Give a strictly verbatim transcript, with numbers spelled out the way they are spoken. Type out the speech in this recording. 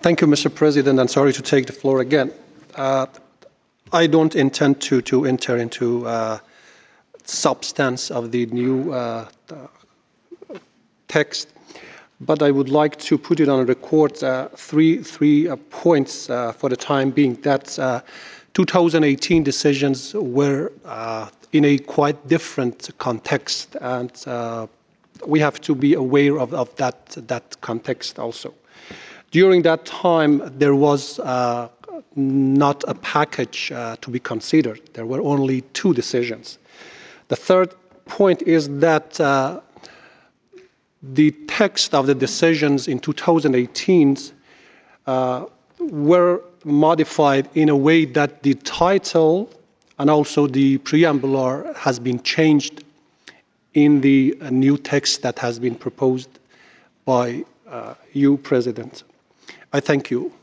Thank you, Mister President, and sorry to take the floor again. Uh, I don't intend to, to enter into uh, substance of the new uh, text, but I would like to put it on record uh, three, three uh, points uh, for the time being. That uh, two thousand eighteen decisions were uh, in a quite different context, and uh, we have to be aware of, of that, that context also. During that time, there was uh, not a package uh, to be considered. There were only two decisions. The third point is that uh, the text of the decisions in two thousand eighteen uh, were modified in a way that the title and also the preamble has been changed in the uh, new text that has been proposed by uh, you, President. I thank you.